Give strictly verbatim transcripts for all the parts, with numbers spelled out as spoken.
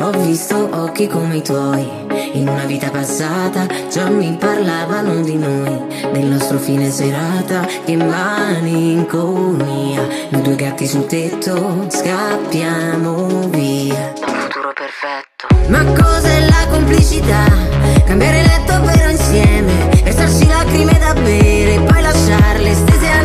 Ho visto occhi come i tuoi, in una vita passata già mi parlavano di noi, del nostro fine serata, che malinconia. Noi due gatti sul tetto, scappiamo via. Un futuro perfetto. Ma cos'è la complicità? Cambiare letto però insieme, versarsi lacrime da bere, poi lasciarle stese al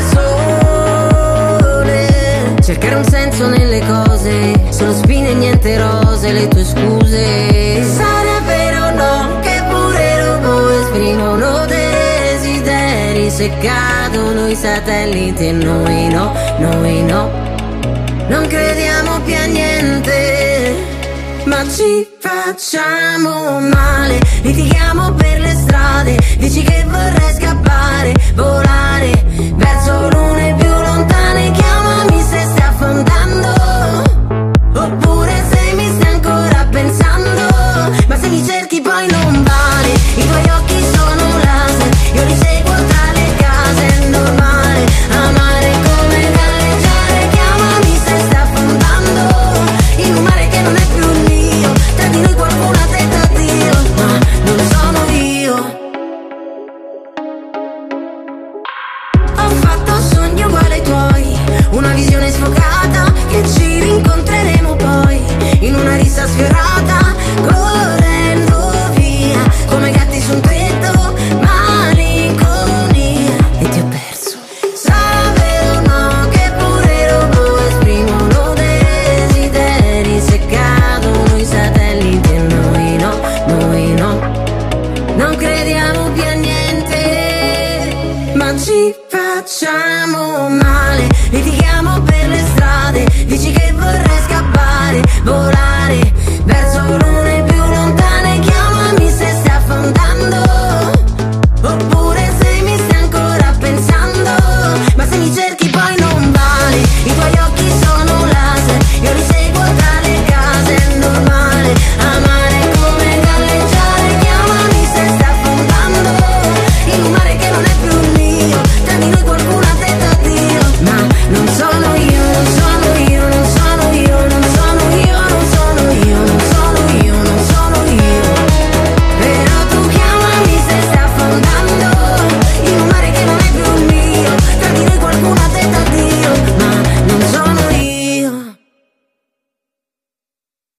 sole. Cercare un senso nelle cose, solo spine e niente rose, le tue scuse. Sarà vero o no che pure i robot esprimono desideri, se cadono i satelliti e noi no, noi no. Non crediamo più a niente, ma ci facciamo male. Litighiamo per le strade, dici che vorrei scappare, volare verso lune più lontane. Chiamami se stai affondando, oppure se mi stai ancora pensando. Ma se mi cerchi poi non vale, i tuoi occhi sono laser, io li seguo tra le case. È normale amare come galleggiare. Chiamami se stai affondando in un mare che non è più il mio. Tra di noi qualcuno ha detto addio, ma non sono io. Ho fatto sogni uguali ai tuoi, una visione sfocata, che ci rincontreremo poi in una rissa sfiorata, correndo via come gatti su un tetto, malinconia. E ti ho perso. Sarà vero o no che pure i robot esprimono desideri, se cadono i satelliti e noi no, noi no. Non crediamo più a niente, ma ci facciamo male. Litighiamo per le strade, dici che vorrei scappare, volare